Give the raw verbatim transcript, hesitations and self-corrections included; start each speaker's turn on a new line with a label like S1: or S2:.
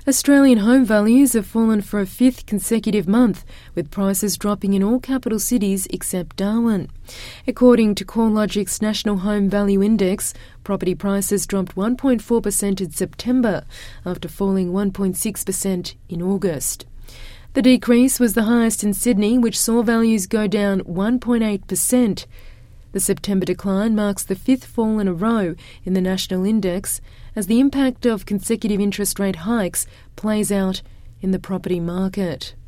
S1: Australian home values have fallen for a fifth consecutive month, with prices dropping in all capital cities except Darwin. According to CoreLogic's National Home Value Index, property prices dropped one point four percent in September, after falling one point six percent in August. The decrease was the highest in Sydney, which saw values go down one point eight percent. The September decline marks the fifth fall in a row in the national index, as the impact of consecutive interest rate hikes plays out in the property market.